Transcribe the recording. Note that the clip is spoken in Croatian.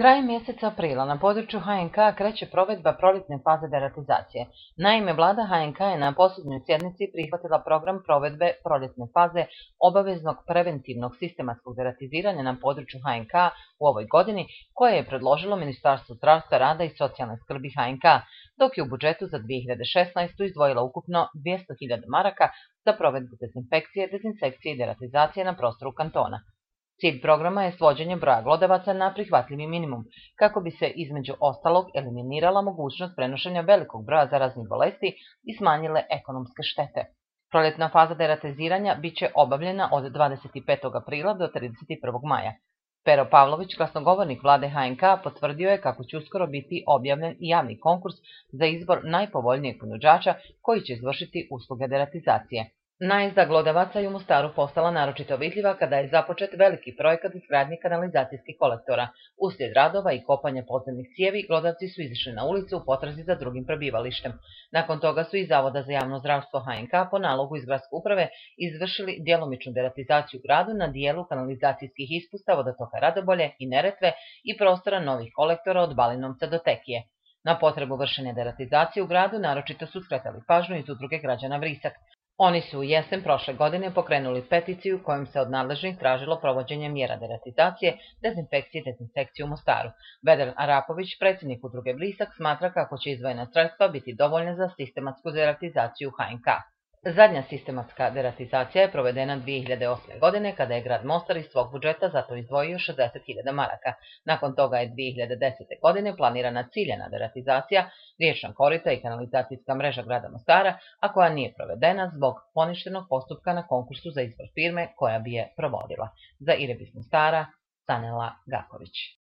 Krajem mjeseca aprila na području HNK kreće provedba proljetne faze deratizacije. Naime, vlada HNK je na posljednjoj sjednici prihvatila program provedbe proljetne faze obaveznog preventivnog sistematskog deratiziranja na području HNK u ovoj godini, koje je predložilo Ministarstvo zdravstva, rada i socijalne skrbi HNK, dok je u budžetu za 2016. izdvojila ukupno 200.000 maraka za provedbu dezinfekcije, dezinsekcije i deratizacije na prostoru kantona. Cilj programa je svođenje broja glodavaca na prihvatljivi minimum, kako bi se između ostalog eliminirala mogućnost prenošenja velikog broja zaraznih bolesti i smanjile ekonomske štete. Proljetna faza deratiziranja bit će obavljena od 25. aprila do 31. maja. Pero Pavlović, glasnogovornik vlade HNK, potvrdio je kako će uskoro biti objavljen i javni konkurs za izbor najpovoljnijeg ponuđača koji će izvršiti usluge deratizacije. Najezda glodavaca je u Mostaru postala naročito vidljiva kada je započet veliki projekat izgradnje kanalizacijskih kolektora. Uslijed radova i kopanja podzemnih cijevi, glodavci su izišli na ulicu u potrazi za drugim prebivalištem. Nakon toga su iz Zavoda za javno zdravstvo HNK po nalogu iz gradske uprave izvršili djelomičnu deratizaciju u gradu na dijelu kanalizacijskih ispustava vodotoka Radobolje i Neretve i prostora novih kolektora od Balinovca do Tekije. Na potrebu vršenja deratizacije u gradu naročito su skretali pažnju iz udruge građana Vrisak. Oni su u jesen prošle godine pokrenuli peticiju kojom se od nadležnih tražilo provođenje mjera deratizacije, dezinfekcije i dezinsekcije u Mostaru. Vedran Arapović, predsjednik udruge Vrisak, smatra kako će izdvojena sredstva biti dovoljna za sistematsku deratizaciju HNK. Zadnja sistematska deratizacija je provedena 2008. godine kada je grad Mostar iz svog budžeta za to izdvojio 60.000 maraka. Nakon toga je 2010. godine planirana ciljana deratizacija, riječna korita i kanalizacijska mreža grada Mostara, a koja nije provedena zbog poništenog postupka na konkursu za izbor firme koja bi je provodila. Za Irebis Mostara, Sanela Gaković.